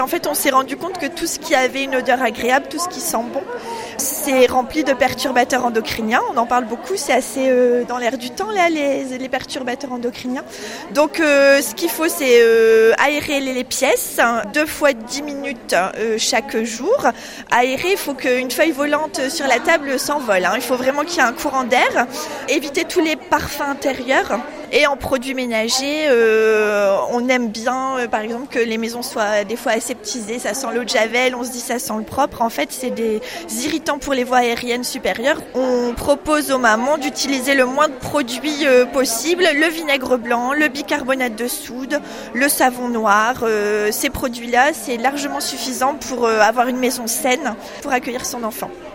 En fait, on s'est rendu compte que tout ce qui avait une odeur agréable, tout ce qui sent bon, c'est rempli de perturbateurs endocriniens. On en parle beaucoup, c'est assez dans l'air du temps, là, les perturbateurs endocriniens. Donc, ce qu'il faut, c'est aérer les pièces 2 fois 10 minutes chaque jour. Aérer, il faut qu'une feuille volante sur la table s'envole. Il faut vraiment qu'il y ait un courant d'air. Éviter tous les parfums intérieurs. Et en produits ménagers, on aime bien, par exemple, que les maisons soient des fois aseptisées. Ça sent l'eau de javel, on se dit ça sent le propre. En fait, c'est des irritants pour les voies aériennes supérieures. On propose aux mamans d'utiliser le moins de produits possible. Le vinaigre blanc, le bicarbonate de soude, le savon noir. Ces produits-là, c'est largement suffisant pour avoir une maison saine, pour accueillir son enfant.